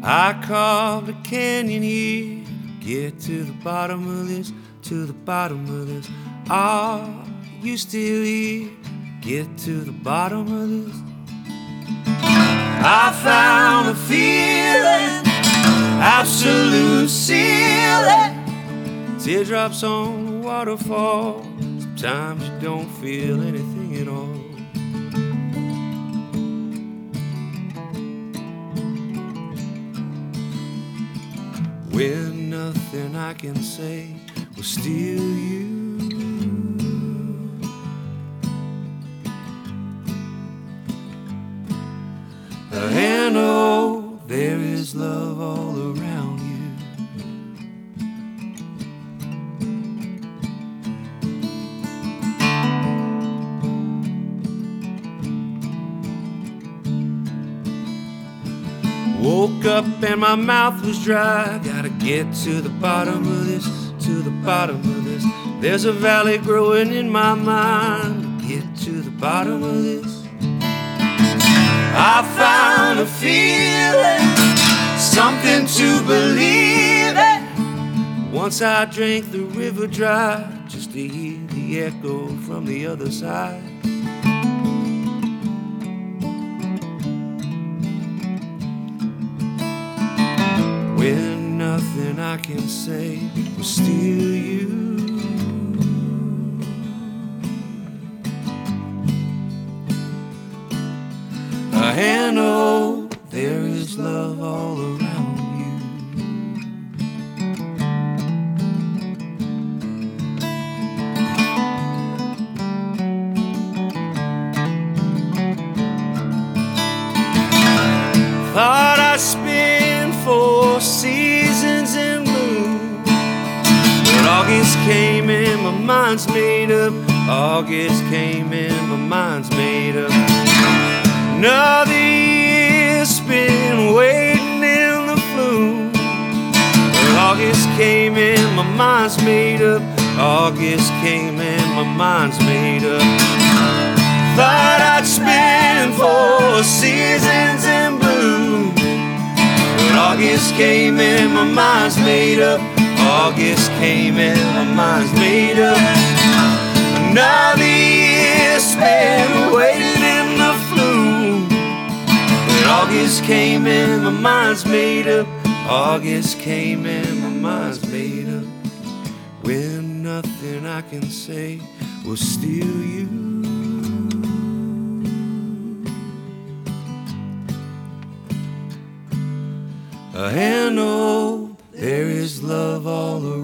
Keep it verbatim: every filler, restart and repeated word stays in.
I carved a canyon here to get to the bottom of this, to the bottom of this. Are you still here? Get to the bottom of this. I found a feeling, absolute ceiling. Teardrops on the waterfall. Sometimes you don't feel anything at all. When nothing I can say will steal you. And oh, there is love all around you. Woke up and my mouth was dry. Gotta get to the bottom of this, to the bottom of this. There's a valley growing in my mind. Get to the bottom of this. I found a feeling, something to believe in. Once I drank the river dry, just to hear the echo from the other side. When nothing I can say will steal you. And oh, there is love all around you. Thought I'd spend four seasons in bloom, but August came and my mind's made up. August came and my mind's made up. Another year's spent waiting in the flume, but August came and my mind's made up. August came and my mind's made up. Thought I'd spend four seasons in bloom, but August came and my mind's made up. August came and my mind's made up. Another year spent waiting in the flume, but August came and my mind's made up. August came and my mind's made up. When nothing I can say will steal you. And oh, there is love all around.